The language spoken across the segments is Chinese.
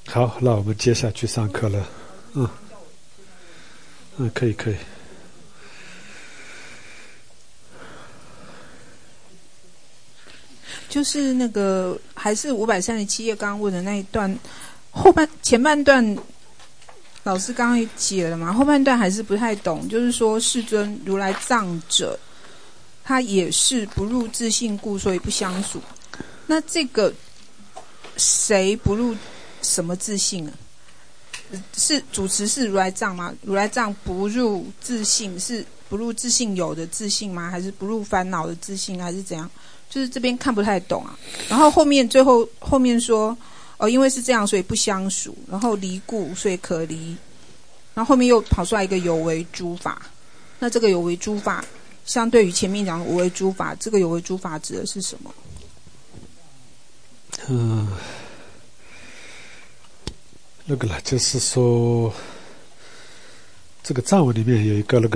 好，那我们接下去上课了。可以。 就是那个还是537页刚刚问的那一段，前半段老师刚刚也解了嘛，后半段还是不太懂。就是说世尊如来藏者，他也是不入自性故，所以不相属。那这个谁不入什么自性呢？是主持是如来藏吗？如来藏不入自性，是不入自性有的自性吗？还是不入烦恼的自性，还是怎样？就是这边看不太懂啊。然后最后面说因为是这样，所以不相属，然后离故，所以可离。然后后面又跑出来一个有为诸法。那这个有为诸法，相对于前面讲的无为诸法，这个有为诸法指的是什么？ 那个了，就是说，这个藏文里面有一个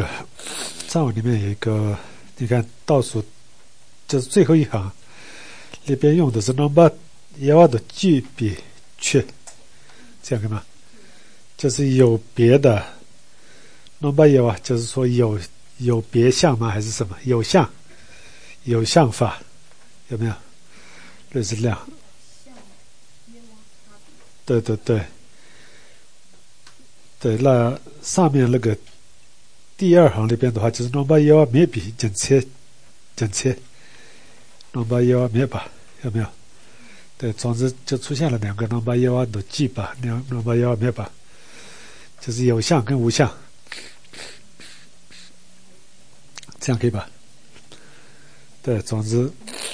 你看倒数就是最后一行里边用的是 number 1的具比缺，这样看吗？就是有别的 number 1就是说有别相吗？还是什么？有相法，有没有？类似这样。对，那上面那个第二行里边的话，就是 number 1没比整切 number 1没吧，有没有？对，总之就出现了两个 number 1的记吧，number 1没吧，就是有相跟无相，这样可以吧？对，总之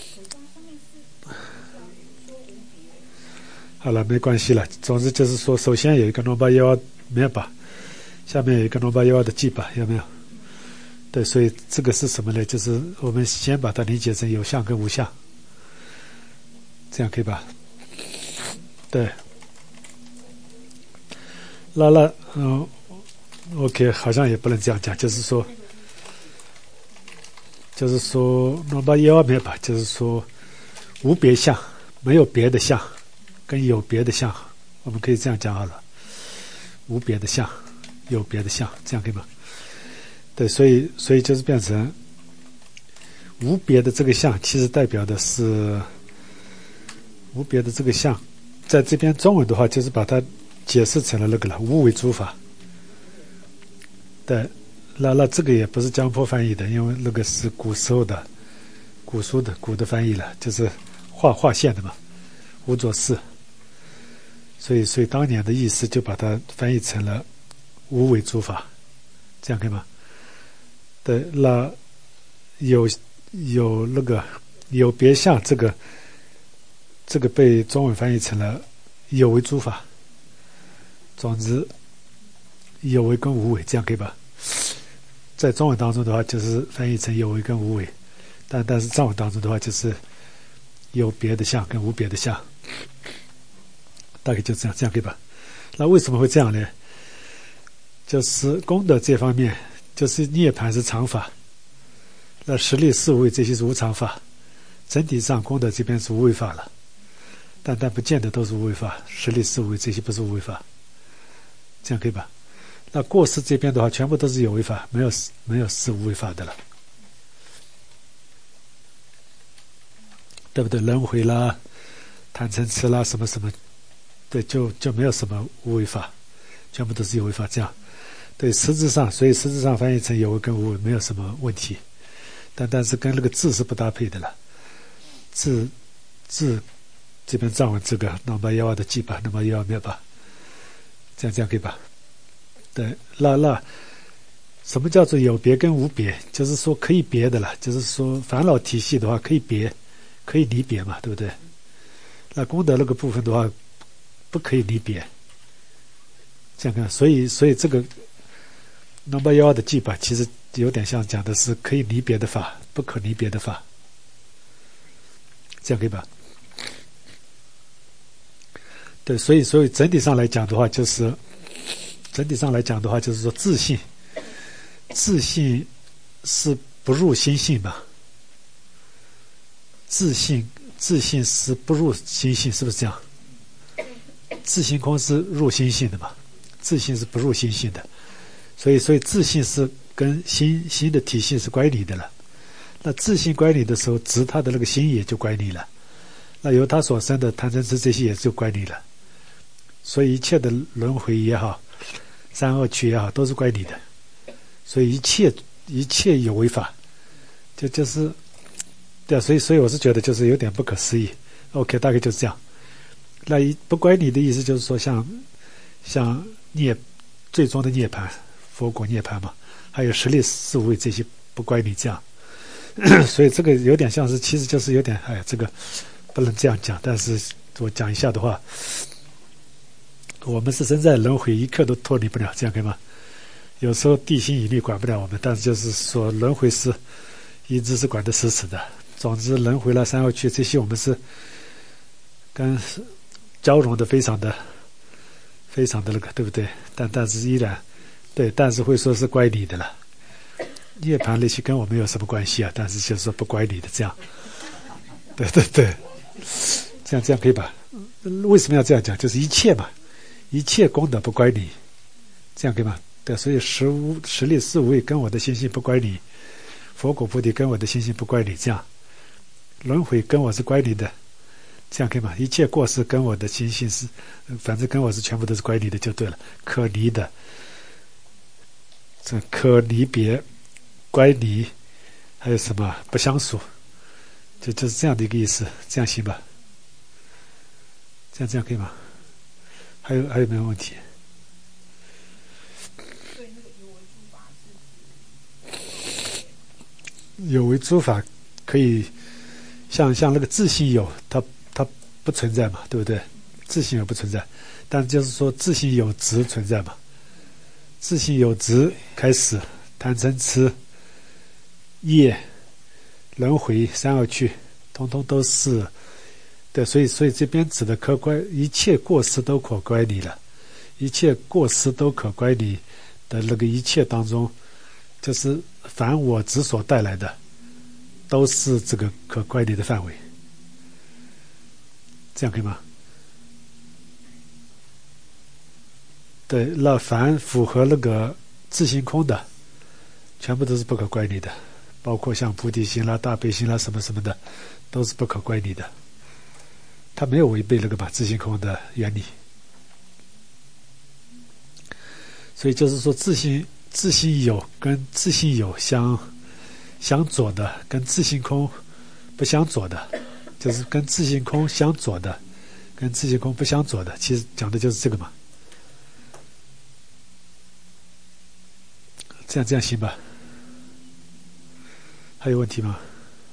好了，没关系了。总之就是说，首先有一个 number 1没有吧，下面有一个 number 1的记吧，有没有？对，所以这个是什么呢？就是我们先把它理解成有相跟无相，这样可以吧？对。那OK， 好像也不能这样讲，就是说 number 1没有吧，就是说无别相，没有别的相，跟有别的相，我们可以这样讲好了。无别的相，有别的相，这样可以吗？对，所以就是变成无别的这个相，其实代表的是无别的这个相，在这边中文的话，就是把它解释成了那个了，无为诸法。对，那这个也不是江坡翻译的，因为那个是古书的翻译了，就是划线的嘛，无着事。所以当年的意思就把它翻译成了无为诸法，这样可以吗？对，那有那个有别相，这个被中文翻译成了有为诸法。总之，有为跟无为，这样可以吧？在中文当中的话，就是翻译成有为跟无为，但是藏文当中的话，就是有别的相跟无别的相。大概就这样可以吧？那为什么会这样呢？就是功德这方面，就是涅槃是常法，那实力四无畏这些是无常法，整体上功德这边是无为法了，但不见得都是无为法，实力四无畏这些不是无为法，这样可以吧？那过世这边的话，全部都是有为法，没有是无为法的了，对不对？轮回啦、贪嗔痴啦，什么什么。对，就没有什么无为法，全部都是有为法，这样。对，所以实质上翻译成有为跟无为没有什么问题，但是跟那个字是不搭配的了。字这边藏文这个number 1的记吧，number 1没有吧？这样可以吧？对，那什么叫做有别跟无别？就是说可以别的了，就是说烦恼体系的话可以别，可以离别嘛，对不对？那功德那个部分的话，不可以离别，这样看，所以这个 number 1的记法其实有点像讲的是可以离别的法，不可离别的法，这样可以吧？对，所以整体上来讲的话，就是说自信是不入心性嘛，自信是不入心性，是不是这样？ 自性空是入心性的嘛，自性是不入心性的，所以自性是跟心的体系是乖离的了。那自性乖离的时候，执他的那个心也就乖离了，那由他所生的贪嗔痴这些也就乖离了。所以一切的轮回也好，三恶趣也好，都是乖离的。所以一切有为法，就是对啊，所以我是觉得就是有点不可思议。OK， 大概就是这样。那不乖离的意思就是说像最终的涅槃，佛果涅槃嘛，还有十力四无畏这些不乖离这样。所以这个有点像是，其实就是有点这个不能这样讲，但是我讲一下的话，我们是身在轮回，一刻都脱离不了，这样可以吗？有时候地心引力管不了我们，但是就是说轮回是一直是管得死死的。总之轮回了三恶趣这些我们是跟交融的非常的那个，对不对？但是依然对，但是会说是乖离的了。涅槃那些跟我们有什么关系啊？但是就是说不乖离的这样。对，这样可以吧？为什么要这样讲？就是一切嘛，一切功德不乖离，这样可以吗？对，所以十力四无畏跟我的心性不乖离，佛果菩提跟我的心性不乖离，这样轮回跟我是乖离的，这样可以吗？一切过失跟我的心性是，反正跟我是全部都是乖离的就对了，可离的，这可离别、乖离，还有什么不相属，就是这样的一个意思，这样行吧？这样可以吗？还有没有问题？有为诸法可以像那个自性有，它不存在嘛，对不对？自性有不存在，但就是说自性有执存在嘛。自性有执开始贪嗔痴业轮回三恶趣，通通都是对，所以这边指的可乖，一切过失都可乖离了，一切过失都可乖离的那个一切当中，就是凡我执所带来的，都是这个可乖离的范围，这样可以吗？对，那凡符合那个自性空的，全部都是不可乖离的，包括像菩提心啦、大悲心啦什么什么的，都是不可乖离的。它没有违背那个自性空的原理。所以就是说自性有跟自性有相左的，跟自性空不相左的，就是跟自性空相左的，跟自性空不相左的，其实讲的就是这个嘛。这样行吧？还有问题吗？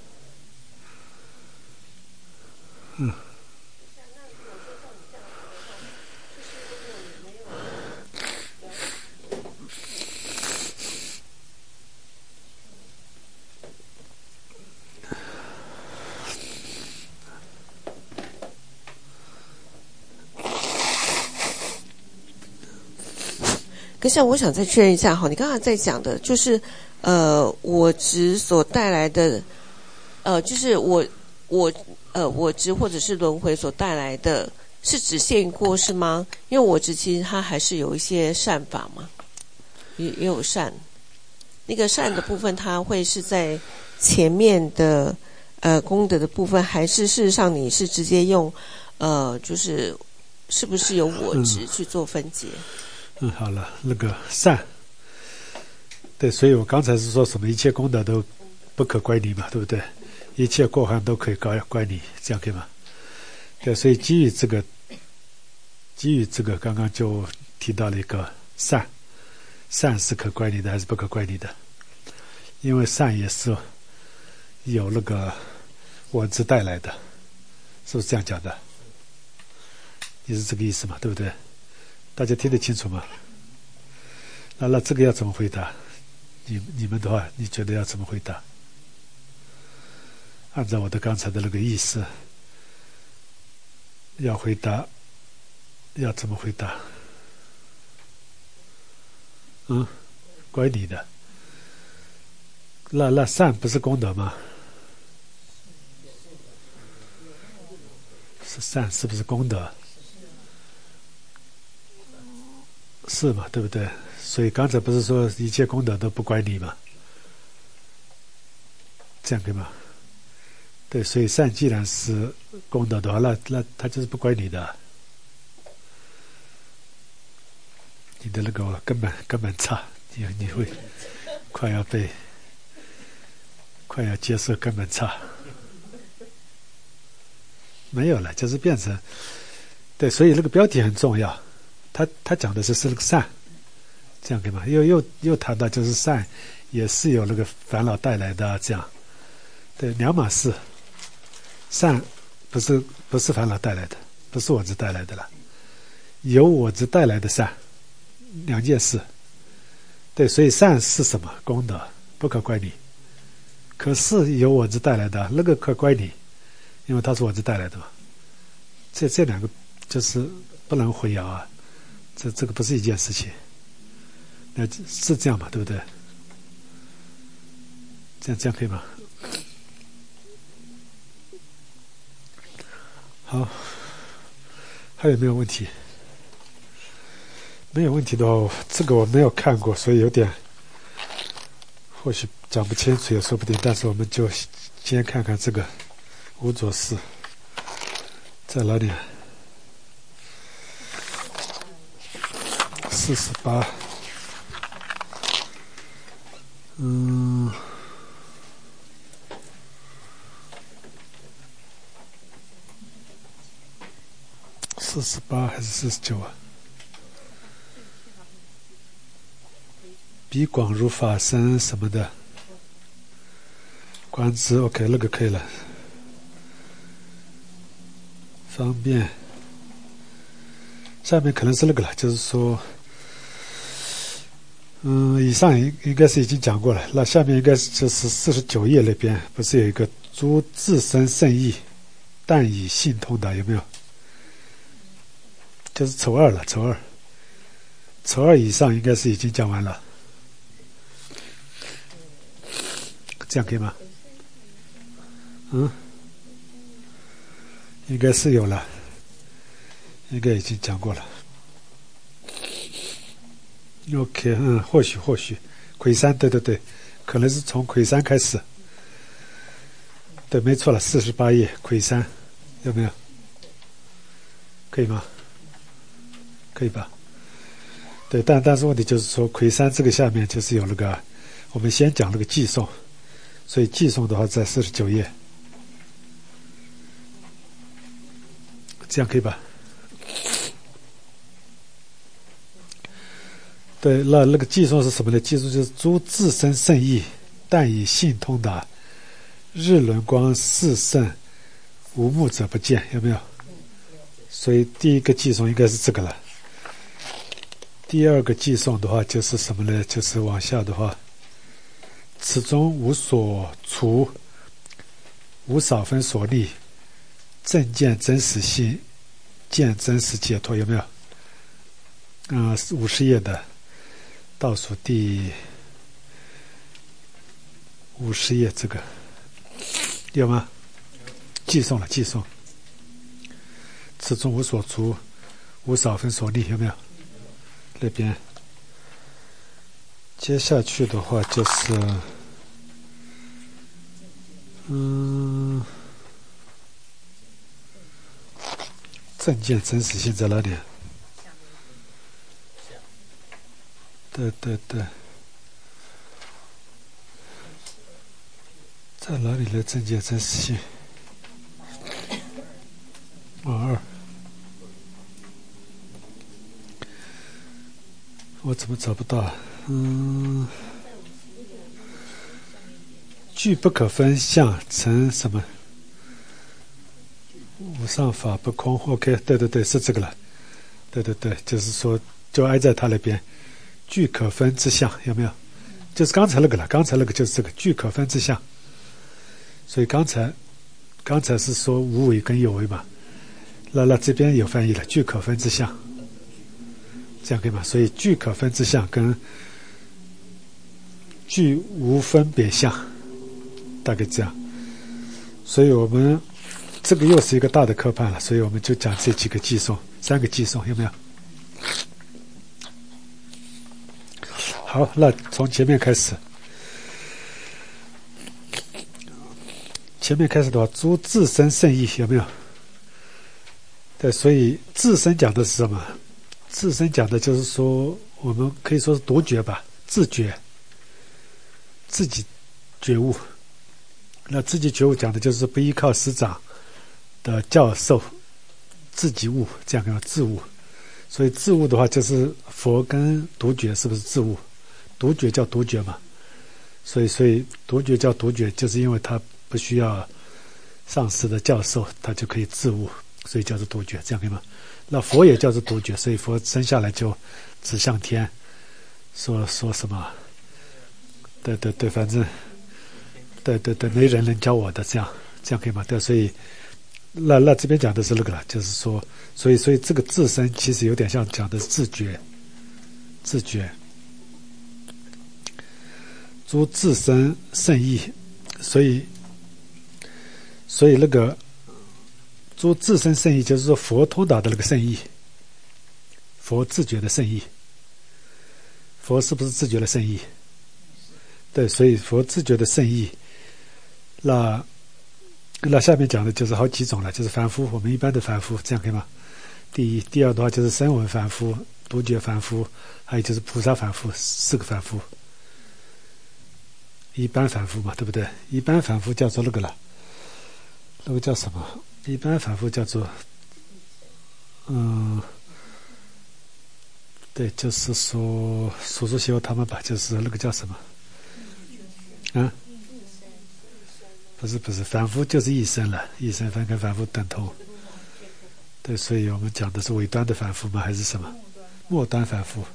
可是我想再确认一下哈，你刚才在讲的就是我执所带来的就是我执或者是轮回所带来的，是指限于过失吗？因为我执其实它还是有一些善法嘛，也有善，那个善的部分它会是在前面的功德的部分，还是事实上你是直接用就是是不是有我执去做分解？ 好了，那个善，对，所以我刚才是说什么一切功德都不可乖离嘛，对不对？一切过患都可以乖离，这样可以吗？对，所以基于这个刚刚就提到了一个善是可乖离的还是不可乖离的？因为善也是有那个我执带来的，是不是这样讲的？也是这个意思嘛，对不对？大家听得清楚吗？那这个要怎么回答？你们的话，你觉得要怎么回答？按照我的刚才的那个意思，要回答，要怎么回答？乖离的。那善不是功德吗？是善是不是功德？ 是嘛，对不对？所以刚才不是说一切功德都不归你吗？这样可以吗？对，所以善既然是功德的话，那它就是不归你的。你的那个根本差，你会快要接受根本差。没有了，就是变成对，所以那个标题很重要。他讲的是那个善，这样可以吗？又谈到就是善也是有那个烦恼带来的，这样对，两码事。善不是烦恼带来的，不是我执带来的了，由我执带来的善，两件事。对，所以善是什么？功德不可归你，可是由我执带来的那个可归你，因为它是我执带来的嘛。这两个就是不能混淆啊，这个不是一件事情。那是这样嘛，对不对？这样可以吗？好，还有没有问题？没有问题的话，这个我没有看过，所以有点或许讲不清楚也说不定。但是我们就先看看这个无着事在哪里？48。48还是49啊？彼广如法身什么的，观之 OK， 那个可以了。方便，下面可能是那个了，就是说，以上应该是已经讲过了。那下面应该是就是49页那边，不是有一个诸自身圣意，但以性通达，有没有？就是丑二了，丑二以上应该是已经讲完了，这样可以吗？应该是有了，应该已经讲过了。OK， 或许魁山，对，可能是从魁山开始。对，没错了，48页魁山，有没有？可以吗？可以吧？对，但是问题就是说，魁山这个下面就是有那个，我们先讲那个寄送，所以寄送的话在49页，这样可以吧？对，那个寄送是什么呢？寄送就是诸自身圣意，但以性通达，日轮光四圣，无目者不见，有没有？所以第一个寄送应该是这个了。第二个寄送的话就是什么呢？就是往下的话，此中无所除，无少分所立，正见真实性，见真实解脱，有没有？50页的倒数第50页，这个有吗？寄送了，寄送。此中无所除，无少分所立，有没有？那边接下去的话就是正见真实性在哪里？对，在哪里的正见真实性？22，我怎么找不到？具不可分相成什么？无上法不空。OK， 对，是这个了。对，就是说，就挨在他那边，具可分之相，有没有？就是刚才那个了。刚才那个就是这个具可分之相。所以刚才是说无为跟有为嘛，那这边有翻译了，具可分之相。这样可以吗？所以具可分之相跟具无分别相，大概这样。所以我们这个又是一个大的科判了，所以我们就讲这几个寄送，3个寄送，有没有？ 好，那从前面开始。前面开始的话，诸自身圣意有没有？对，所以自身讲的是什么？自身讲的就是说，我们可以说是独觉吧，自觉，自己觉悟。那自己觉悟讲的就是不依靠师长的教授，自己悟，这样叫自悟。所以自悟的话，就是佛跟独觉是不是自悟？独觉叫独觉嘛，所以独觉叫独觉，就是因为他不需要上师的教授，他就可以自悟，所以叫做独觉，这样可以吗？那佛也叫做独觉，所以佛生下来就指向天，说什么？对，反正对，没人能教我的，这样可以吗？对，所以那这边讲的是那个了，就是说，所以这个自身其实有点像讲的自觉，诸自身圣意，所以那个诸自身圣意，就是说佛通达的那个圣意，佛自觉的圣意，佛是不是自觉的圣意？对，所以佛自觉的圣意，那下面讲的就是好几种了，就是凡夫，我们一般的凡夫，这样可以吗？第一，第二的话就是声闻凡夫、独觉凡夫，还有就是菩萨凡夫，四个凡夫。一般凡夫嘛，对不对？一般凡夫叫做那个了，那个叫什么？一般凡夫叫做，对，就是说叔媳妇他们吧，就是那个叫什么？啊？不是，凡夫就是一生了，一生分跟凡夫等同。对，所以我们讲的是尾端的凡夫吗？还是什么？末端凡夫，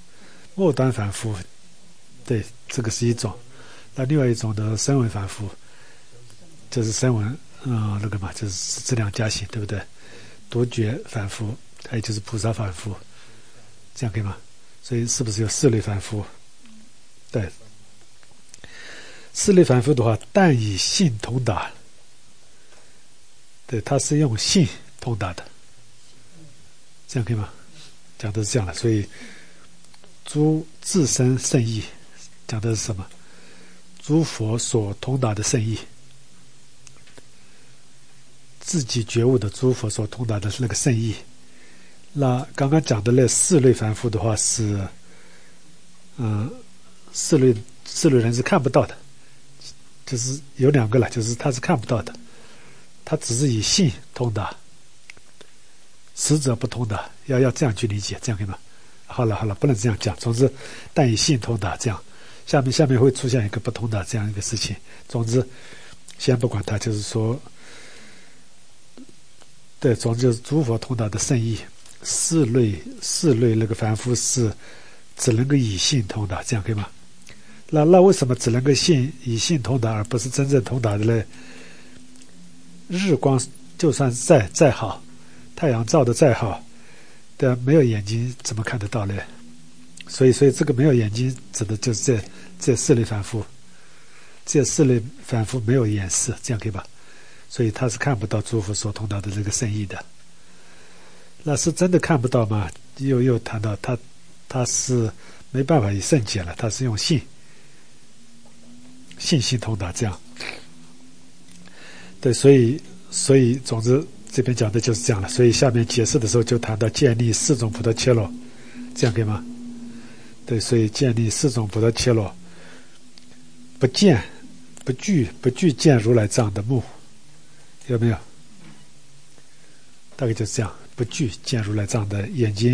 对，这个是一种。那另外一种的声闻凡夫，就是声闻，那个嘛，就是质量加行，对不对？独觉凡夫，还有就是菩萨凡夫，这样可以吗？所以是不是有四类凡夫？对，四类凡夫的话，但以性通达，对，他是用性通达的，这样可以吗？讲的是这样的，所以诸自身圣意讲的是什么？诸佛所通达的圣意，自己觉悟的诸佛所通达的那个圣意。那刚刚讲的那四类凡夫的话是，四类人是看不到的，就是有两个了，就是他是看不到的，他只是以性通达，实则不通达，要这样去理解，这样可以吗？好了，不能这样讲。总之，但以性通达，这样。下面会出现一个不通达这样一个事情。总之，先不管它，就是说，对，总之就是诸佛通达的圣意，四类那个凡夫是只能够以性通达，这样可以吗？那为什么只能够以性通达，而不是真正通达的呢？日光就算再好，太阳照的再好，对，没有眼睛怎么看得到呢？所以这个没有眼睛指的就是这四类凡夫，这四类凡夫没有眼识，这样可以吧？所以他是看不到诸佛所通达的这个圣意的。那是真的看不到吗？又谈到他是没办法以圣解了，他是用信通达这样。对，所以总之这边讲的就是这样了。所以下面解释的时候就谈到建立四种菩提伽罗，这样可以吗？对，所以建立四种菩提伽罗，不惧见如来藏的目，有没有？大概就是这样，不惧见如来藏的眼睛。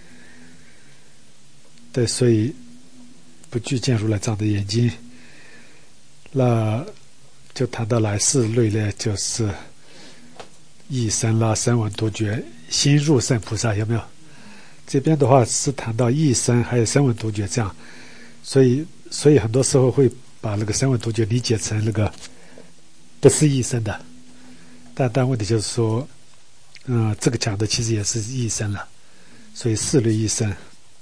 对，所以不惧见如来藏的眼睛，那就谈到来四类呢，就是一生啦、声闻独觉、心入圣菩萨，有没有？这边的话是谈到一生还有声闻独觉这样，所以很多时候会把那个声闻独觉理解成那个不是一生的，但问题就是说，这个讲的其实也是一生了，所以四类一生，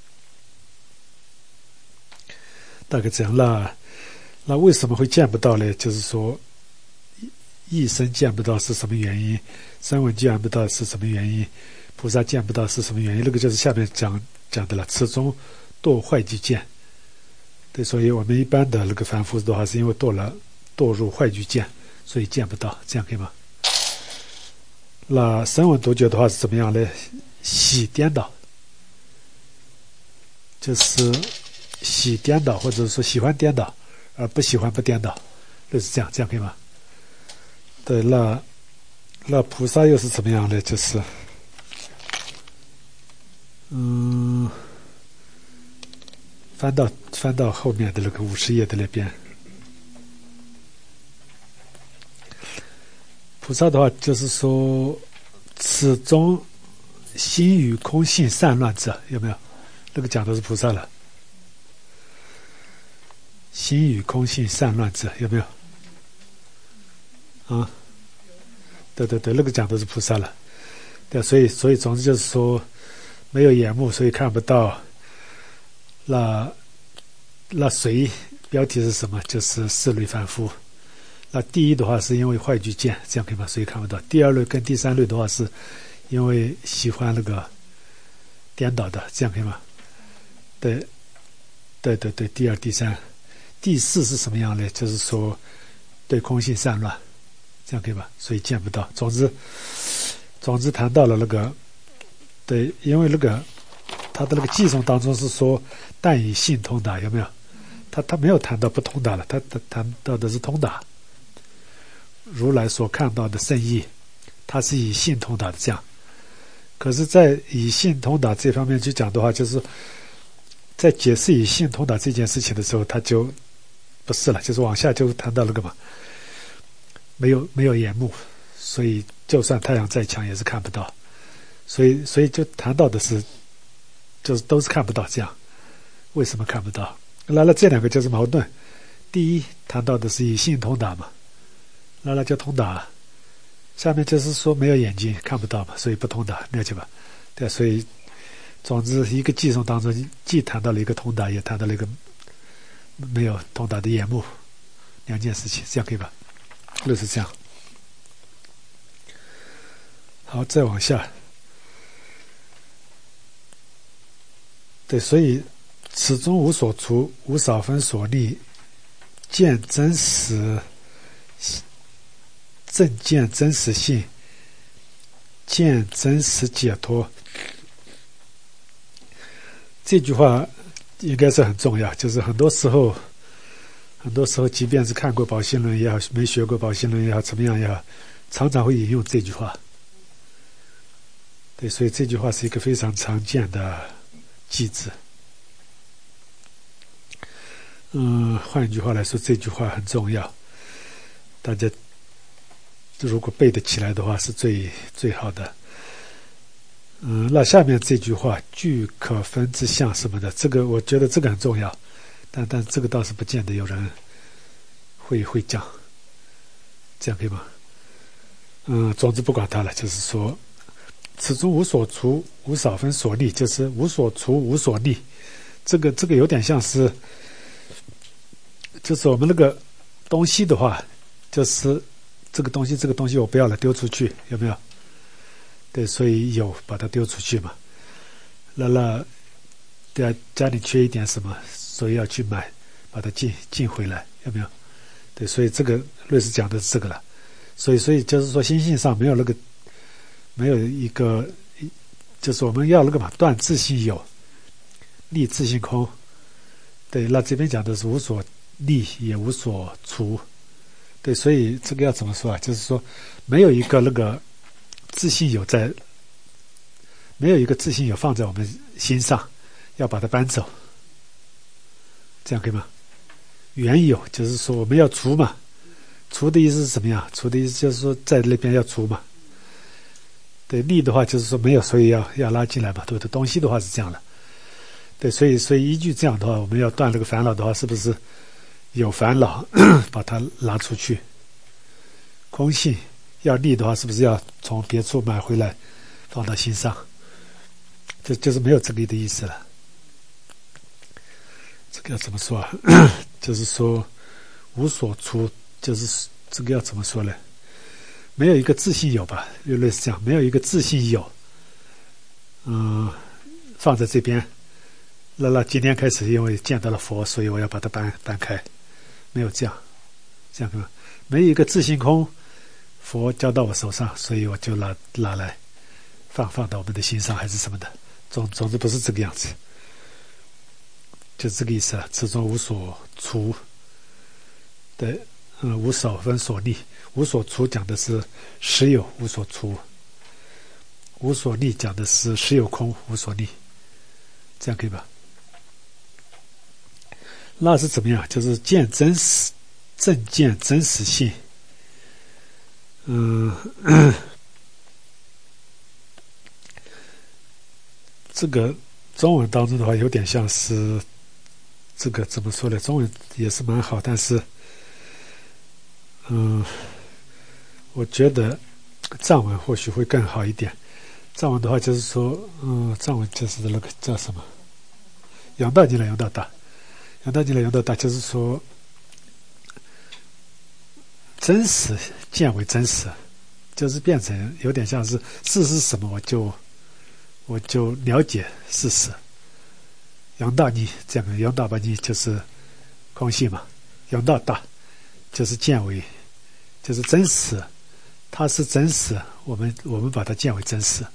大概这样。那为什么会见不到呢？就是说，一生见不到是什么原因？声闻见不到是什么原因？菩萨见不到是什么原因？那个就是下面讲的了，此中堕坏即见， 对，所以我们一般的那个凡夫的话，是因为堕入坏聚见，所以见不到，这样可以吗？那声闻独觉的话是怎么样呢？喜颠倒，就是喜颠倒，或者说喜欢颠倒，而不喜欢不颠倒，类似这样，这样可以吗？对，那菩萨又是怎么样的？就是翻到后面的那个50页的那边，菩萨的话就是说，此中心与空性散乱者，有没有？那个讲的是菩萨了。心与空性散乱者，有没有？啊，对，那个讲的是菩萨了。对，所以总之就是说，没有眼目，所以看不到。那随标题是什么？就是四类凡夫。那第一的话是因为坏聚见，这样可以吗？所以看不到。第二类跟第三类的话是因为喜欢那个颠倒的，这样可以吗？对，第二、第三。第四是什么样呢？就是说对空性散乱，这样可以吧？所以见不到。总之谈到了那个，对，因为那个他的那个偈颂当中是说但以性通达，有没有？他没有谈到不通达了，他谈到的是通达。如来所看到的圣义，他是以性通达的这样。可是在以性通达这方面去讲的话，就是在解释以性通达这件事情的时候，他就不是了，就是往下就谈到那个嘛，没有眼目，所以就算太阳再强也是看不到，所以就谈到的是，就是都是看不到这样。为什么看不到？那这两个就是矛盾。第一谈到的是以性通达嘛，那就通达，下面就是说没有眼睛看不到嘛，所以不通达，了解吧？对，所以总之一个偈颂当中既谈到了一个通达，也谈到了一个没有通达的眼目，两件事情，这样可以吧？类似这样。好，再往下。对，所以此中无所除，无少分所立，见真实，正见真实性，见真实解脱。这句话应该是很重要，就是很多时候，即便是看过宝心论也好，没学过宝心论也好，怎么样也好，常常会引用这句话。对，所以这句话是一个非常常见的句子。换一句话来说，这句话很重要，大家如果背得起来的话，是最好的。那下面这句话“具可分之相”什么的，这个我觉得这个很重要，但这个倒是不见得有人会讲，这样可以吗？总之不管它了，就是说，此中无所除，无少分所立，就是无所除，无所立。这个有点像是，就是我们那个东西的话，就是这个东西我不要了，丢出去，有没有？对，所以有把它丢出去嘛。那对啊，家里缺一点什么，所以要去买，把它进回来，有没有？对，所以这个类似讲的是这个了。所以就是说，心性上没有一个，就是我们要那个嘛，断自性有，立自性空。对，那这边讲的是无所立也无所除。对，所以这个要怎么说啊？就是说，没有一个那个自信有没有一个自信有放在我们心上，要把它搬走，这样可以吗？原有就是说我们要除嘛，除的意思是什么样？除的意思就是说在那边要除嘛。对，立的话就是说没有，所以要拉进来嘛。对不对？东西的话是这样的。对，所以依据这样的话，我们要断那个烦恼的话，是不是有烦恼把它拿出去？空性要立的话，是不是要从别处买回来放到心上？这就是没有这个的意思了。这个要怎么说啊？就是说无所除，就是这个要怎么说呢？没有一个自信有吧，类似这样，没有一个自信有，放在这边， 那今天开始因为见到了佛，所以我要把它搬开，没有这样看吧？没有一个自性空，佛交到我手上，所以我就拿来放到我们的心上还是什么的，总之不是这个样子，就这个意思了。此中无所除的，无少分所立，无所除讲的是实有无所除，无所立讲的是实有空无所立，这样可以吧？那是怎么样？就是见真实，正见真实性。这个中文当中的话，有点像是这个怎么说呢？中文也是蛮好，但是，我觉得藏文或许会更好一点。藏文的话就是说，藏文就是那个叫什么？杨大进来，杨大大，杨大进来，杨大大，就是说，真实见为真实，就是变成有点像是事实什么，我就了解事实。杨大逆这样，杨大把逆就是空性嘛，杨大大就是见为，就是真实，它是真实，我们把它见为真实。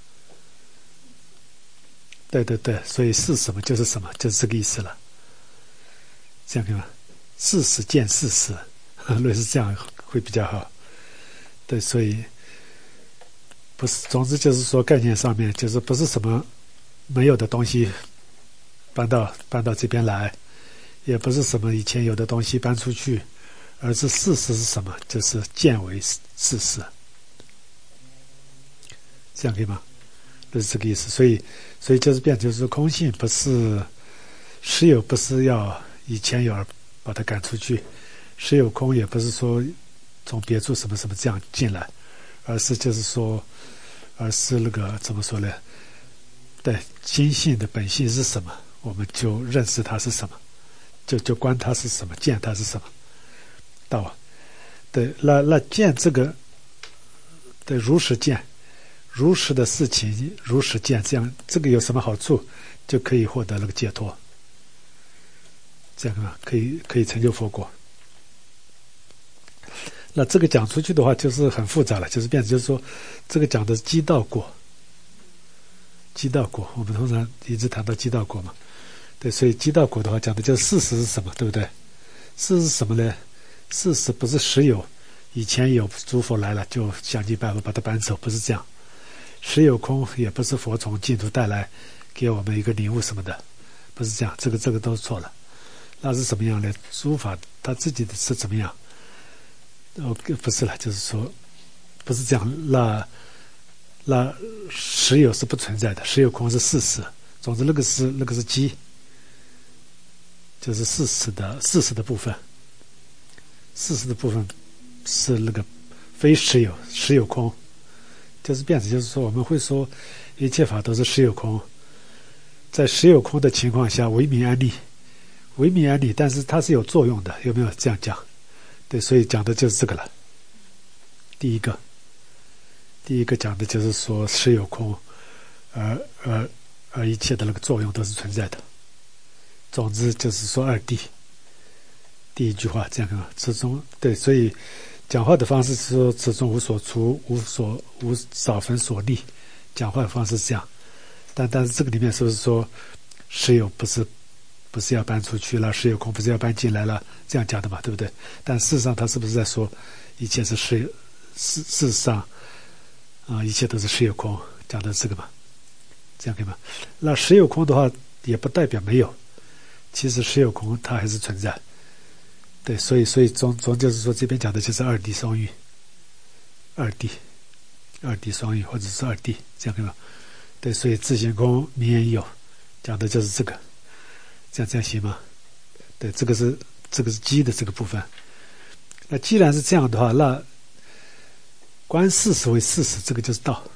对，所以是什么就是什么，就是这个意思了。这样看吧，事实见事实，类似这样会比较好。对，所以不是，总之就是说概念上面就是不是什么没有的东西搬到这边来，也不是什么以前有的东西搬出去，而是事实是什么，就是见为事实。这样可以吗？就是这个意思。所以就是变成就是空性不是实有，不是要以前有而把它赶出去，实有空也不是说从别处什么什么这样进来，而是就是说，而是那个怎么说呢？对，心性的本性是什么，我们就认识它是什么，就观它是什么，见它是什么，道啊。对，那见这个对如实见。如实的事情如实见，这样这个有什么好处？就可以获得那个解脱，这样啊，可以成就佛果。那这个讲出去的话，就是很复杂了，就是变成就是说，这个讲的是基道果，基道果，我们通常一直谈到基道果嘛，对，所以基道果的话，讲的就是事实是什么，对不对？事实是什么呢？事实不是实有，以前有诸佛来了，就想尽办法把它搬走，不是这样。实有空也不是佛从净土带来给我们一个领悟什么的，不是这样，这个都是错了。那是什么样呢？诸法他自己的是怎么样？不是了，就是说不是这样。那实有是不存在的，实有空是事实。总之那个是基，就是事实的部分。事实的部分是那个非实有，实有空。就是变成，就是说，我们会说，一切法都是实有空，在实有空的情况下，唯名安立，唯名安立，但是它是有作用的，有没有这样讲？对，所以讲的就是这个了。第一个讲的就是说，实有空，而一切的那个作用都是存在的。总之就是说二谛。第一句话这样啊，此中对，所以。讲话的方式是说，此中无所除，无少分所立。讲话的方式是这样，但是这个里面是不是说，实有不是要搬出去了，实有空不是要搬进来了，这样讲的嘛，对不对？但事实上，他是不是在说，一切是实有？事实上，一切都是实有空，讲的这个嘛，这样可以吗？那实有空的话，也不代表没有，其实实有空它还是存在。对，所以总就是说，这边讲的就是二谛双运，二谛双运，或者是二谛，这样对吧？对，所以自性空名言有，讲的就是这个，这样行吗？对，这个是基的这个部分。那既然是这样的话，那观事实为事实，这个就是道。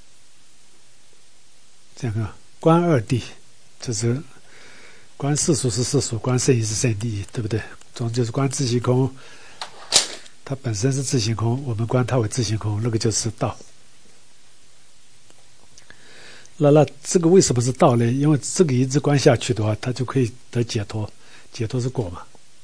这样啊，观二谛就是观世俗是世俗，观圣义是圣义，对不对？总就是观自性空，它本身是自性空，我们观它为自性空，那个就是道。 那这个为什么是道呢？因为这个一直观下去的话，它就可以得解脱，解脱是果嘛。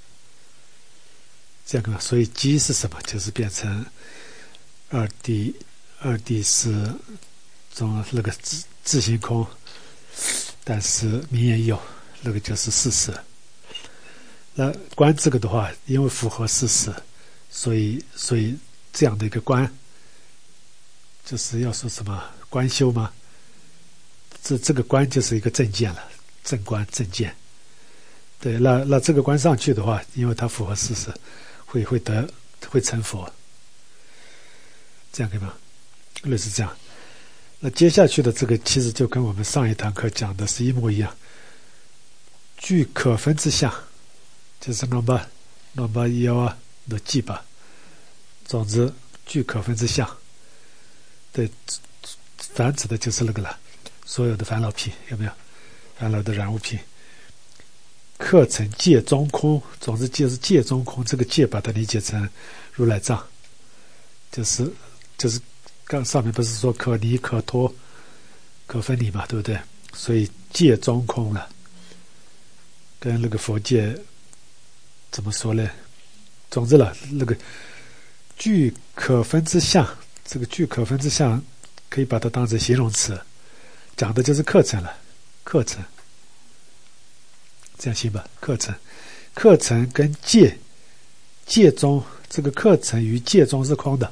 这样嘛，所以机是什么？就是变成二谛是中那个自性空，但是名言有，那个就是事实。那观这个的话，因为符合事实，所以这样的一个观，就是要说什么观修吗？这个观就是一个正见了，正观正见。对，那这个观上去的话，因为它符合事实，会成佛。这样可以吗？类似这样。那接下去的这个其实就跟我们上一堂课讲的是一模一样。具可分之相，就是nomor 1啊的记吧。总之，具可分之相，对，凡指的就是那个了，所有的烦恼品有没有？烦恼的染物品。课程界中空，总之就是界中空，这个界把它理解成如来藏，就是刚上面不是说可离可脱可分离嘛，对不对？所以界中空了，跟那个佛界怎么说呢？总之了，那个具可分之相，这个具可分之相可以把它当成形容词，讲的就是课程了，课程。这样行吧？课程跟界中，这个课程与界中是空的。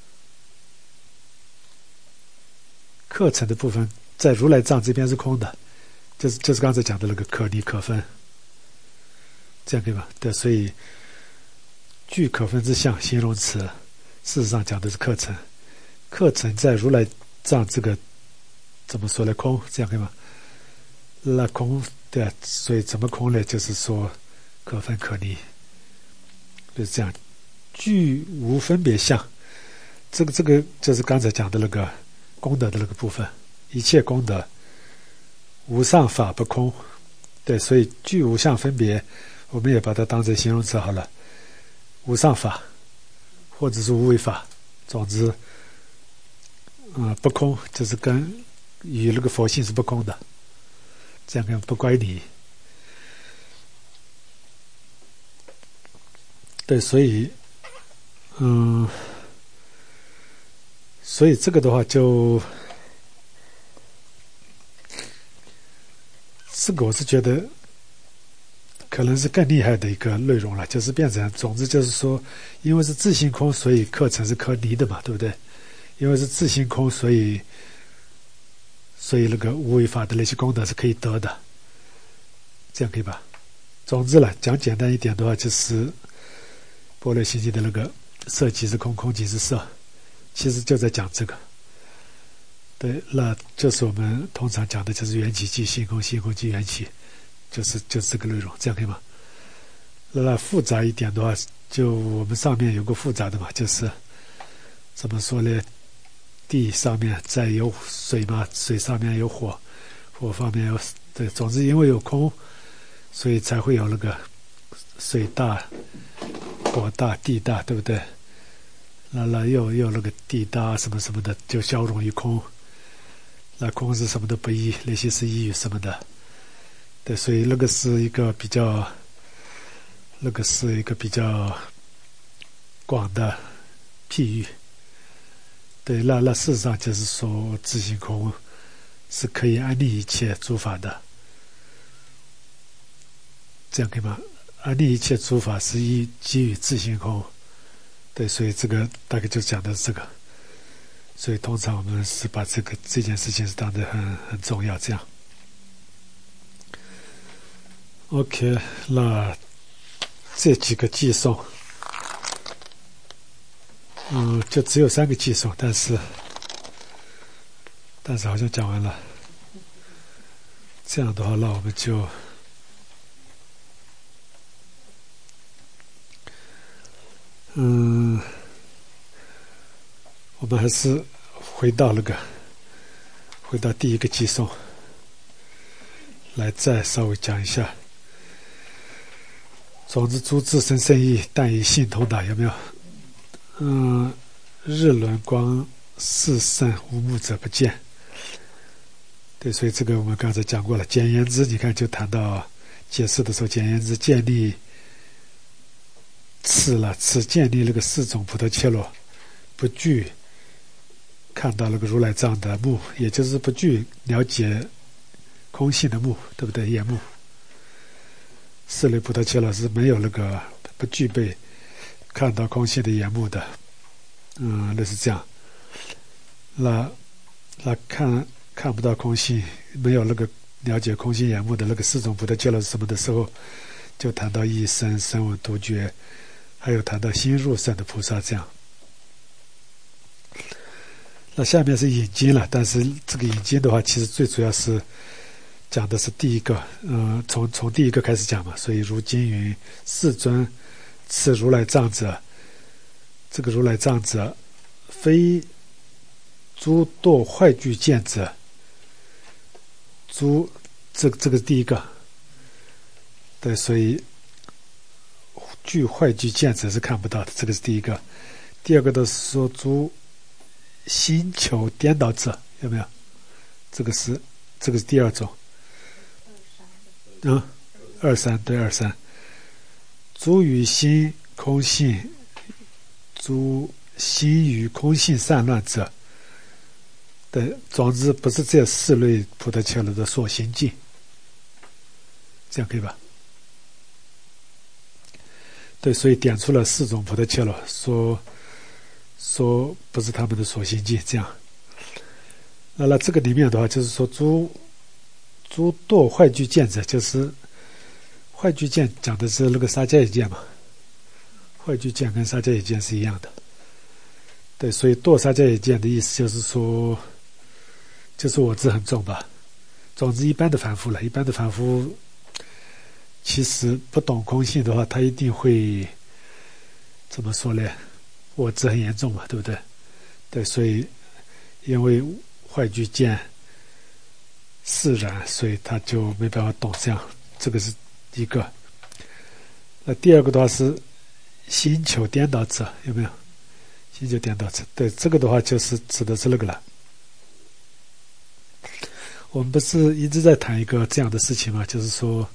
课程的部分在如来藏这边是空的，就是刚才讲的那个可离可分，这样可以吧？对，所以具可分之相形容词，事实上讲的是课程。课程在如来藏这个怎么说呢？空，这样可以吗？那空。对啊，所以怎么空呢？就是说可分可离，就是这样。具无分别相，这个就是刚才讲的那个功德的那个部分，一切功德无上法不空。对，所以具无相分别，我们也把它当成形容词好了。无上法，或者是无为法，总之，不空就是与那个佛性是不空的。这样不乖离，对，所以这个的话就，这个我是觉得可能是更厉害的一个内容了，就是变成，总之就是说，因为是自性空，所以课程是可离的嘛，对不对？因为是自性空，所以那个无为法的那些功德是可以得的，这样可以吧？总之了，讲简单一点的话，就是般若心经的那个色即是空，空即是色，其实就在讲这个。对，那就是我们通常讲的就是缘起即性空，性空即缘起，就是这个内容，这样可以吗？那复杂一点的话，就我们上面有个复杂的嘛，就是怎么说呢？地上面再有水嘛，水上面有火，火方面有，对，总之因为有空，所以才会有那个水大、火大、地大，对不对？那又那个地大什么什么的，就消融于空。那空是什么都不依，那些是依于什么的？对，所以那个是一个比较广的譬喻。对，那事实上就是说，自性空是可以安立一切诸法的，这样可以吗？安立一切诸法是基于自性空，对，所以这个大概就讲的是这个，所以通常我们是把这件事情是当得很重要，这样。OK， 那这几个寄送。就只有3个寄送，但是好像讲完了。这样的话，那我们就我们还是回到第一个寄送来，再稍微讲一下。总之，诸自身圣意，但以性同达，有没有？日轮光四圣无目者不见。 对，所以这个我们刚才讲过了。简言之，你看就谈到解释的时候，简言之建立建立那个四种菩提切罗，不具看到那个如来藏的目，也就是不具了解空性的目，对不对？眼目。四类菩提切罗是没有那个不具备看到空性的眼目的。那是这样。那看不到空性，没有那个了解空性眼目的那个四种菩提切罗是什么的时候，就谈到一生、声闻独觉，还有谈到心入圣的菩萨这样。那下面是引经了，但是这个引经的话，其实最主要是讲的是第一个，从第一个开始讲嘛。所以如经云：世尊，此如来藏者，这个如来藏者，非诸堕坏具见者。这个第一个，对，所以具坏具见者是看不到的，这个是第一个。第二个的是说诸心求颠倒者，有没有？这个是第二种。二三，诸于心空性，诸心于空性散乱者。对，总之不是这四类菩提切罗的所行境，这样可以吧？对，所以点出了四种菩提切罗，说不是他们的所行境，这样。那这个里面的话，就是说诸堕坏具见者，就是坏具见讲的是那个沙迦耶见嘛，坏具见跟沙迦耶见是一样的。对，所以堕沙迦耶见的意思就是说，就是我执很重吧。总之，一般的凡夫其实不懂空性的话，他一定会怎么说呢？我执很严重嘛，对不对？对，所以因为坏具见释然，所以他就没办法懂这样。这个是一个。那第二个的话是心求颠倒者，有没有？心求颠倒者，对，这个的话就是指的是那个了。我们不是一直在谈一个这样的事情吗？就是说，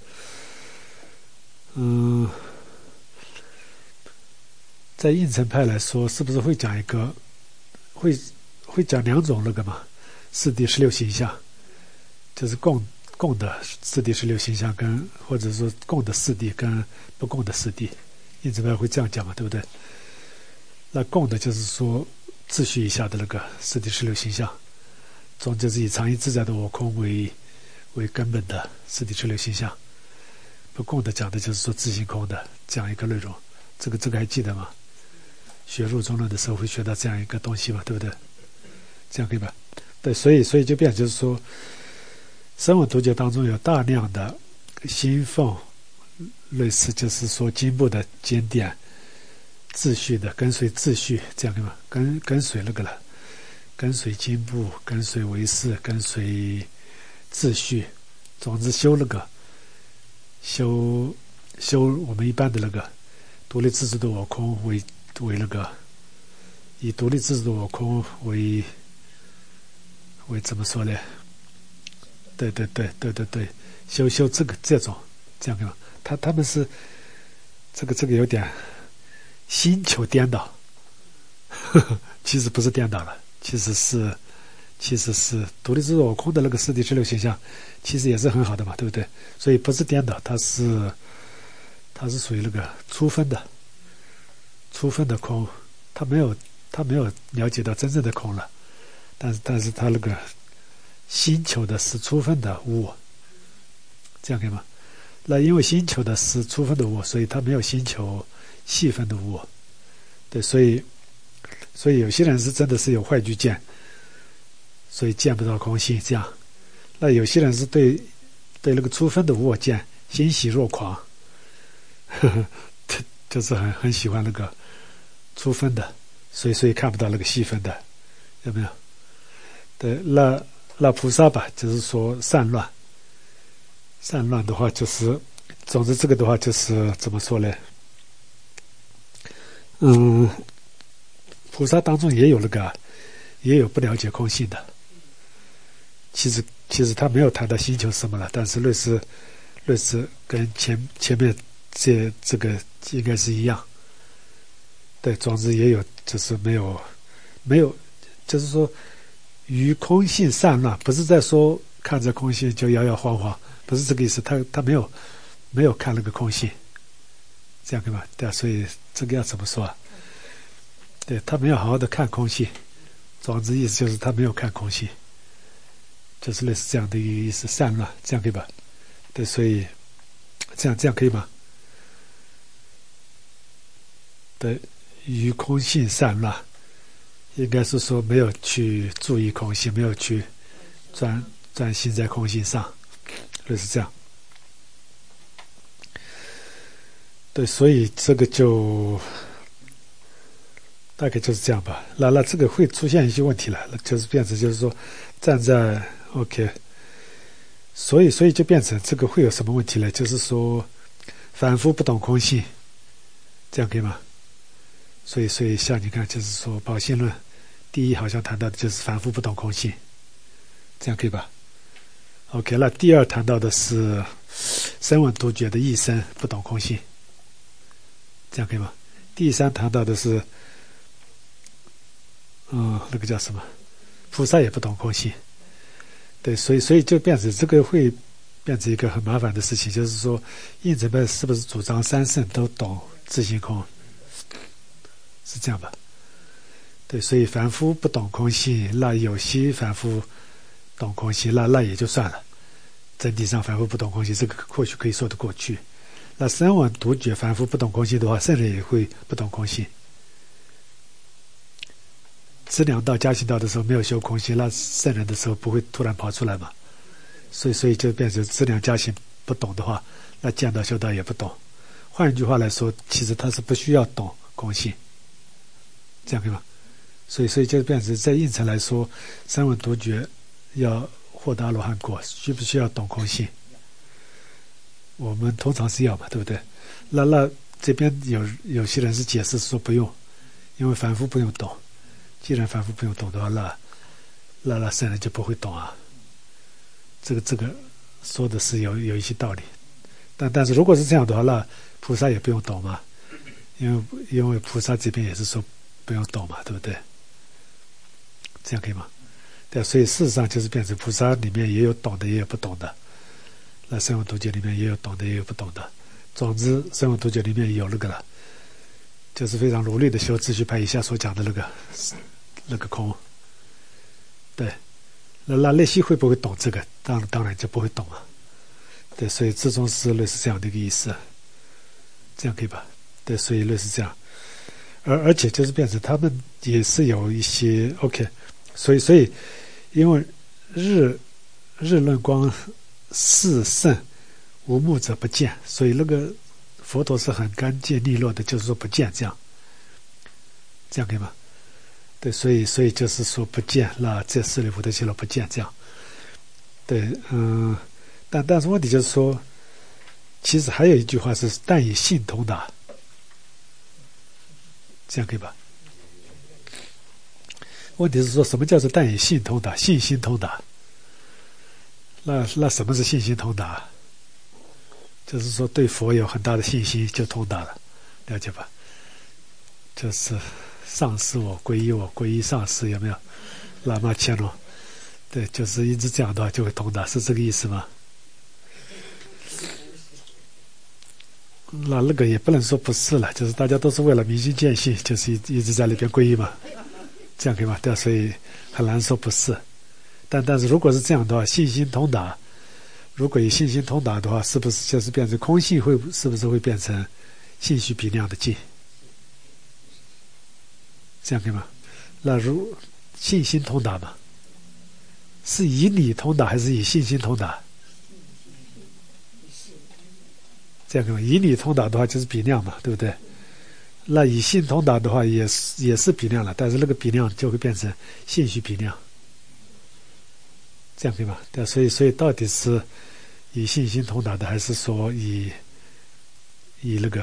在应成派来说，是不是会讲一个，会讲两种那个嘛？四谛16形象，就是共的四谛16形象跟或者说共的四谛跟不共的四谛，应成派会这样讲嘛？对不对？那共的就是说秩序以下的那个四谛16形象。总就是以常一自在的我空为根本的四谛16形象，不共的讲的就是说自性空的这样一个内容。这个还记得吗？学入中论的时候会学到这样一个东西嘛，对不对？这样可以吧？对，所以就变就是说，声闻独觉当中有大量的心凤，类似就是说经部的经典秩序的跟随秩序，这样可以吧？跟随那个了。跟随经部，跟随唯识，跟随秩序，总之修那个修我们一般的那个独立自主的我空为那个，以独立自主的我空为怎么说呢？对，修这种这样的，他们是这个有点心求颠倒，其实不是颠倒了。其实是独立自主我空的那个四谛16形象，其实也是很好的嘛，对不对？所以不是颠倒，它是属于那个初分的空，他没有了解到真正的空了，但是他那个心求的是初分的无我，这样可以吗？那因为心求的是初分的无我，所以他没有心求细分的无我，对，所以有些人是真的是有坏具见，所以见不到空性这样。那有些人是对那个初分的无我见欣喜若狂，就是很喜欢那个初分的，所以看不到那个细分的，有没有？对，那菩萨吧，就是说散乱的话，就是总之这个的话就是怎么说呢？菩萨当中也有不了解空性的，其其实他没有谈到星球什么了，但是类似跟前面这个应该是一样。对，总之也有，就是没有，就是说于空性散乱，不是在说看着空性就摇摇晃晃，不是这个意思。他没有看那个空性，这样对吧？对啊，所以这个要怎么说啊？对，他没有好好的看空性，总之意思就是他没有看空性，就是类似这样的一个意思，散乱，这样可以吧？对，所以这样可以吗？对，于空性散乱，应该是说没有去注意空性，没有去专心在空性上，类似这样。对，所以这个就大概就是这样吧。那这个会出现一些问题了，就是变成就是说站在 OK， 所以就变成这个会有什么问题呢？就是说反复不懂空性，这样可以吗？所以像你看，就是说宝性论第一好像谈到的就是反复不懂空性，这样可以吧 ？OK， 那第二谈到的是声闻独觉的一生不懂空性，这样可以吗？第三谈到的是那个叫什么？菩萨也不懂空性。对，所以就变成这个会变成一个很麻烦的事情，就是说印证派是不是主张三圣都懂自性空？是这样吧？对，所以凡夫不懂空性，那有些凡夫懂空性，那也就算了。整体上凡夫不懂空性，这个或许可以说得过去。那声闻独觉凡夫不懂空性的话，圣人也会不懂空性。资粮道、加行道的时候没有修空性，那圣人的时候不会突然跑出来嘛？所以就变成资粮加行不懂的话，那见道修道也不懂。换一句话来说，其实他是不需要懂空性，这样可以吗？所以就变成在应成来说，声闻独觉要获得阿罗汉果，需不需要懂空性？我们通常是要嘛，对不对？那这边有些人是解释说不用，因为凡夫不用懂。既然凡夫不用懂的话，那圣人就不会懂啊。这个说的是有一些道理，但是如果是这样的话，那菩萨也不用懂嘛，因为菩萨这边也是说不用懂嘛，对不对？这样可以吗？对，所以事实上就是变成菩萨里面也有懂的，也有不懂的。那声闻独觉里面也有懂的，也有不懂的。总之，声闻独觉里面有那个了，就是非常努力的修秩序派以下所讲的那个空。对，那些会不会懂这个？当然就不会懂啊。对，所以至终是类似这样的一个意思，这样可以吧？对，所以类似这样，而且就是变成他们也是有一些 OK， 所以因为日论光是圣，无目者不见，所以那个佛陀是很干净利落的，就是说不见这样可以吗？对，所以就是说不见，那这四类菩提心了不见这样。对，但是问题就是说，其实还有一句话是但以信通达，这样可以吧？问题是说什么叫做但以信通达？信心通达。那什么是信心通达？就是说对佛有很大的信心就通达了，了解吧？就是上师我皈依我皈依上师，有没有？喇嘛切诺，对，就是一直这样的话就会通达，是这个意思吗？那个也不能说不是了，就是大家都是为了明心见性，就是一直在那边皈依嘛，这样可以吗？对，所以很难说不是。但是如果是这样的话，信心通达，如果以信心通达的话，是不是就是变成空性是不是会变成信虚比量的境？这样可以吗？那如信心通达嘛，是以理通达还是以信心通达？这样可以吗？以理通达的话就是比量嘛，对不对？那以信通达的话也是比量了，但是那个比量就会变成信虚比量。这样可以吗？对，所以到底是以信心通达的，还是说以那个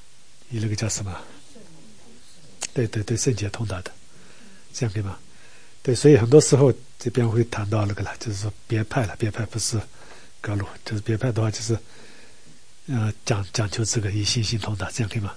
叫什么？对，圣解通达的，这样可以吗？ 对，所以很多时候这边会谈到那个了，就是说别派了，别派不是各路，就是别派的话就是讲究这个以心性通达，这样可以吗？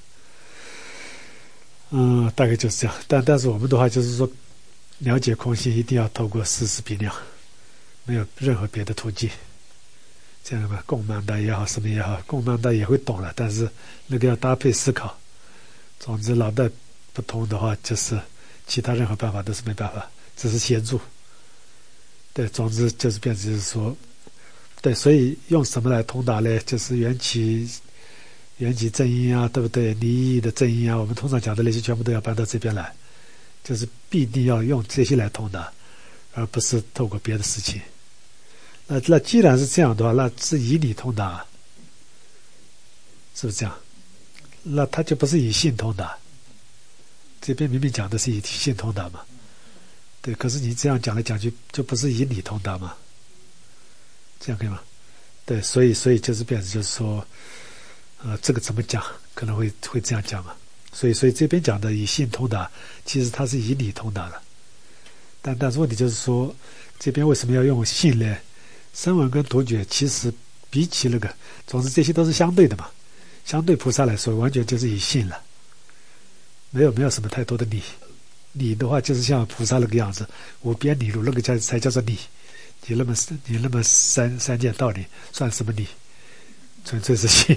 大概就是这样。但是我们的话就是说，了解空性一定要透过事实比量，没有任何别的途径。这样吧，共曼达也好，什么也好，共曼达也会懂了，但是那个要搭配思考。总之，脑袋不通的话，就是其他任何办法都是没办法，只是协助。对，总之就是变成就是说，对，所以用什么来通达呢？就是缘起正因啊，对不对？离异的正因啊，我们通常讲的那些全部都要搬到这边来，就是必定要用这些来通达，而不是透过别的事情。那既然是这样的话，那是以理通达，是不是这样？那他就不是以性通达。这边明明讲的是以性通达嘛，对。可是你这样讲来讲去，就不是以理通达嘛，这样可以吗？对，所以就是变成就是说，这个怎么讲？可能会这样讲嘛。所以这边讲的以性通达，其实它是以理通达的。但是问题就是说，这边为什么要用性呢？声闻跟独觉其实比起那个，总之这些都是相对的嘛。相对菩萨来说，完全就是以性了，没有什么太多的理。理的话，就是像菩萨那个样子，无边理路，那个才叫做理。你那么三件道理，算什么理？纯粹是性，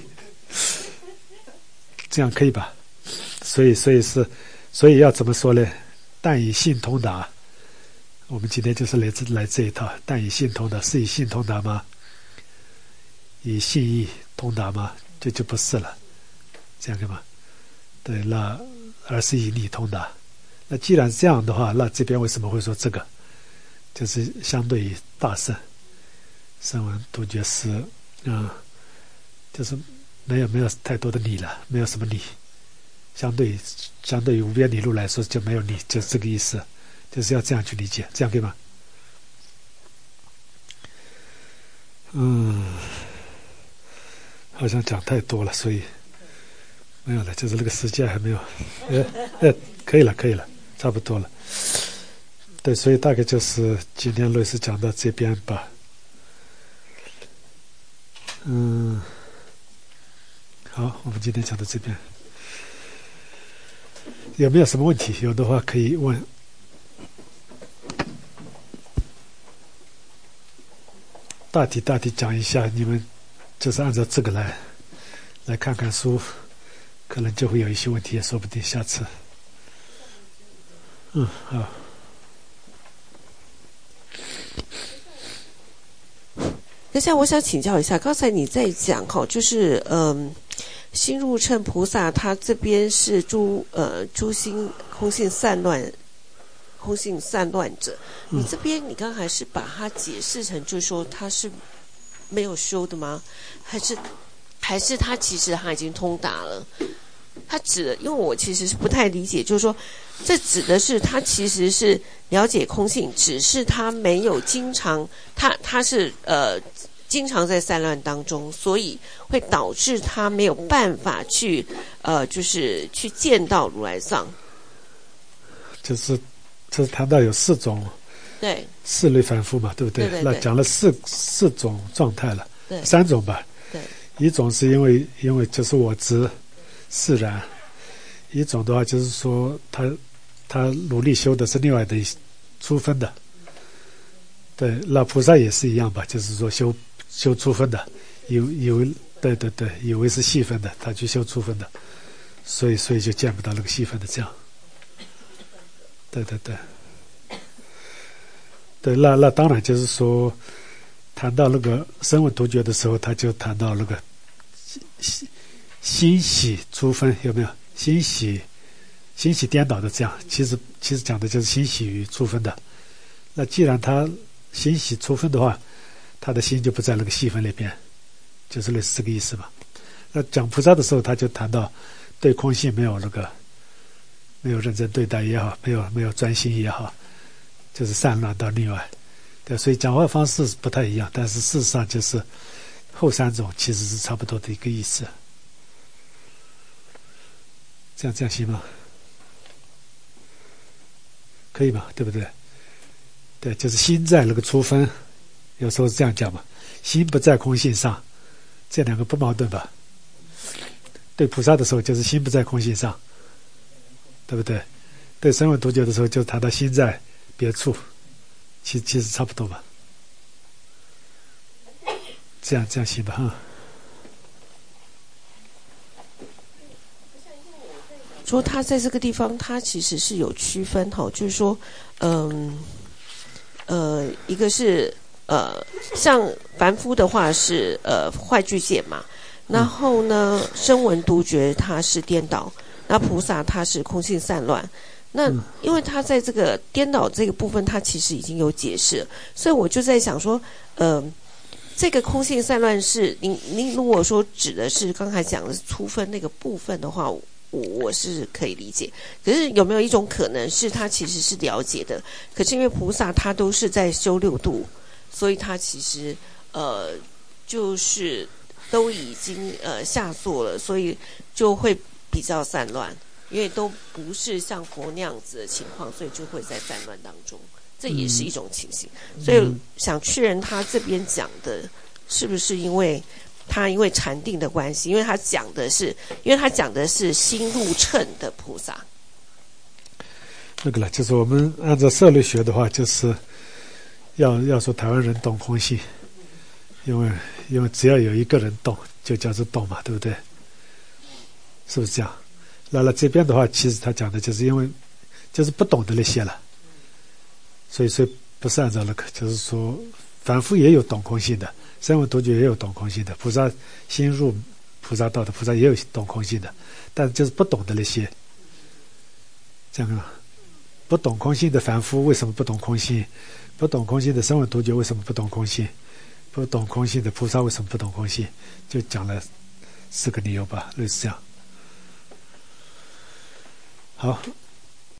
这样可以吧？所以要怎么说呢？但以性通达。我们今天就是来这一套，但以性通达，是以性通达吗？以性义通达吗？这就不是了，这样对吗？对，而是以理通达。那既然这样的话，那这边为什么会说这个？就是相对于大圣、声闻、独觉识，就是没有太多的理了，没有什么理。相对于无边理路来说，就没有理，就是这个意思。就是要这样去理解，这样可以吗？好像讲太多了，所以没有了，就是那个时间还没有。可以了，差不多了。对，所以大概就是今天类似讲到这边吧。好，我们今天讲到这边，有没有什么问题？有的话可以问。大体讲一下，你们就是按照这个来看看书，可能就会有一些问题，也说不定。下次，好。 那像我想请教一下，刚才你在讲就是心入乘菩萨，他这边是诸心空性散乱。空性散乱者，你这边你刚才是把它解释成，就是说他是没有修的吗？还是他其实他已经通达了？他指的，因为我其实是不太理解，就是说这指的是他其实是了解空性，只是他没有经常，他是经常在散乱当中，所以会导致他没有办法去就是去见到如来藏。 就是谈到有4种， 对 4类凡夫嘛，对不对？ 对。 那讲了四种状态了， 对 ，3种吧。 对， 一种是因为就是我执释然，一种的话就是说他努力修的是另外的初分的。对，那菩萨也是一样吧，就是说修初分的，以为是细分的，他去修初分的，所以就见不到那个细分的这样。对，那当然就是说，谈到那个声闻独觉的时候，他就谈到那个欣喜初分，有没有？欣喜颠倒的这样，其实讲的就是欣喜于初分的。那既然他欣喜初分的话，他的心就不在那个细分里边，就是类似这个意思吧。那讲菩萨的时候，他就谈到对空性没有认真对待也好，没有专心也好，就是散乱到另外。对，所以讲话方式不太一样，但是事实上就是后3种其实是差不多的一个意思。这样行吗？可以吧？对不对？ 对，就是心在那个初分，有时候是这样讲嘛，心不在空性上，这两个不矛盾吧？对菩萨的时候就是心不在空性上，对不对？对声闻独觉的时候就谈到心在别处，其实差不多吧。这样行吧， 说他在这个地方，他其实是有区分哈，就是说，一个是像凡夫的话是坏具见嘛，然后呢，声闻独觉它是颠倒，那菩萨它是空性散乱。那因为他在这个颠倒这个部分，他其实已经有解释，所以我就在想说，这个空性散乱是您如果说指的是刚才讲的初分那个部分的话，我是可以理解。可是有没有一种可能是他其实是了解的，可是因为菩萨他都是在修六度，所以他其实就是都已经下座了，所以就会比较散乱，因为都不是像佛那样子的情况，所以就会在散乱当中，这也是一种情形。所以想确认他这边讲的是不是因为禅定的关系，因为他讲的是心入称的菩萨。 那个了，就是我们按照社律学的话，就是要说台湾人懂空性，因为只要有一个人懂，就叫做懂嘛，对不对？是不是这样？那这边的话，其实他讲的就是因为就是不懂的那些了，所以不是按照那个，就是说凡夫也有懂空性的，声闻独觉也有懂空性的，菩萨心入菩萨道的菩萨也有懂空性的，但就是不懂的那些，这样啊，不懂空性的凡夫为什么不懂空性？不懂空性的声闻独觉为什么不懂空性？不懂空性的菩萨为什么不懂空性？就讲了4个理由吧，类似这样。好。